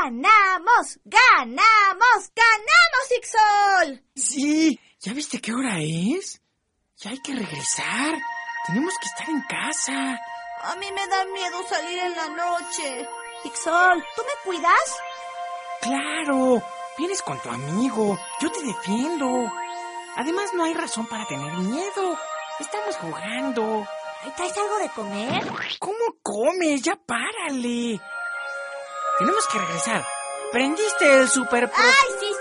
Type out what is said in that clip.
¡Ganamos! ¡Ganamos! ¡Ganamos, Ixol! Sí, ¿ya viste qué hora es? Ya hay que regresar. Tenemos que estar en casa. A mí me da miedo salir en la noche. Ixol, ¿tú me cuidas? ¡Claro! Vienes con tu amigo. Yo te defiendo. Además, no hay razón para tener miedo. Estamos jugando. ¿Traes algo de comer? ¿Cómo comes? Ya párale. Tenemos que regresar. ¿Prendiste el super... ¡Ay, sí!